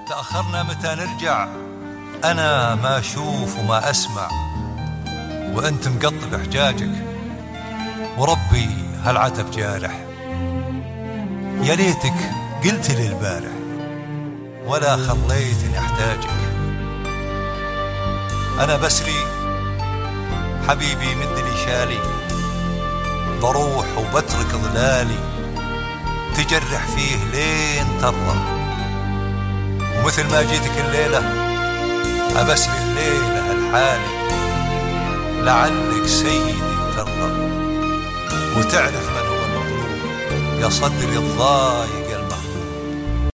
تأخرنا متى نرجع؟ أنا ما أشوف وما أسمع، وأنت مقطب حجاجك، وربي هالعتب جارح. يا ليتك قلت لي البارح ولا خليتني أحتاجك. أنا بسري حبيبي مدني شالي، بروح وبترك ظلالي، تجرح فيه لين ترضى. ومثل ما جيتك الليلة أبسري الليلة هالحالي، لعلك سيدي ترضى وتعرف من هو المظلوم. يا صدري الضايق